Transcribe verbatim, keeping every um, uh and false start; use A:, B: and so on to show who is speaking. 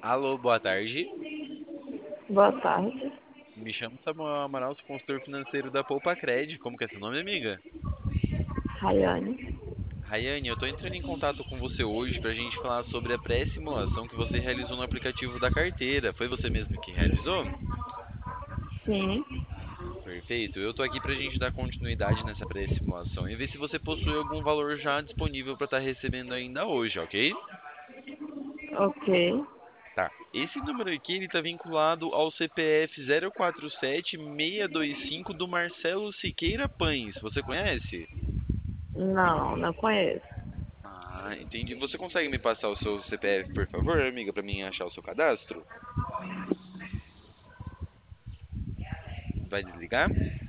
A: Alô, boa tarde.
B: Boa tarde,
A: Me chamo Samuel Amaral, sou consultor financeiro da Poupa Cred. Como que é seu nome, amiga?
B: Rayane.
A: Rayane, eu tô entrando em contato com você hoje para a gente falar sobre a pré-simulação que você realizou no aplicativo da carteira. Foi você mesmo que realizou?
B: Sim,
A: Perfeito. Eu tô aqui para a gente dar continuidade nessa pré-simulação e ver se você possui algum valor já disponível para estar recebendo ainda hoje, ok?
B: ok.
A: Tá. Esse número aqui ele está vinculado ao C P F zero quatro sete seis dois cinco do Marcelo Siqueira Pães. Você conhece?
B: Não, não conheço.
A: Ah, entendi. Você consegue me passar o seu C P F, por favor, amiga, para mim achar o seu cadastro? Vai desligar?